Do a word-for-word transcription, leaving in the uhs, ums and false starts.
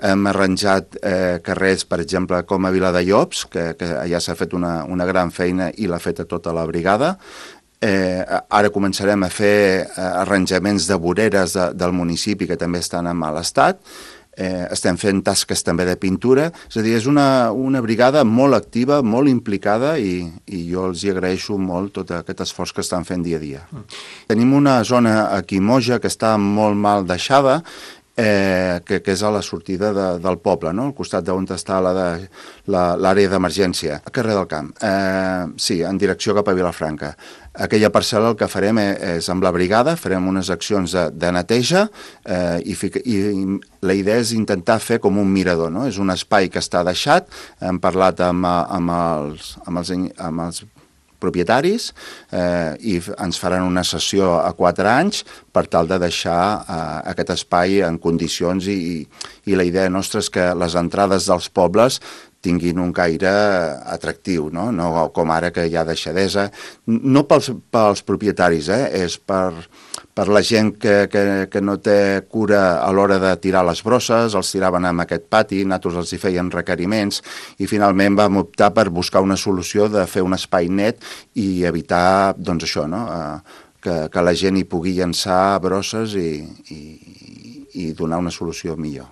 hem arranjat eh, carrers, per exemple, com a Viladellops, que, que allà s'ha fet una, una gran feina i l'ha feta tota la brigada. Eh, ara començarem a fer eh, arranjaments de voreres de, del municipi que també estan en mal estat. Eh, estem fent tasques també de pintura, és a dir, és una, una brigada molt activa, molt implicada i, i jo els hi agraeixo molt tot aquest esforç que estan fent dia a dia. Mm. Tenim una zona aquí Moja que està molt mal deixada, eh, que, que és a la sortida de, del poble, no? Al costat d'on està l'àrea la, la, d'emergència, a carrer del Camp, eh, sí, en direcció cap a Vilafranca. Aquella parcel·la el que farem és, amb la brigada, farem unes accions de, de neteja eh, i, fica, i la idea és intentar fer com un mirador, no? És un espai que està deixat, hem parlat amb, amb, els, amb, els, amb els propietaris eh, i ens faran una sessió a quatre anys per tal de deixar eh, aquest espai en condicions i, i la idea nostra és que les entrades dels pobles tinguin un caire atractiu, no? No com ara que hi ha deixadesa, no pels, pels propietaris, eh? És per, per la gent que, que, que no té cura a l'hora de tirar les brosses, els tiraven en aquest pati, nosaltres els hi feien requeriments i finalment vam optar per buscar una solució de fer un espai net i evitar, doncs això, no? que, que la gent hi pugui llançar brosses i, i, i donar una solució millor.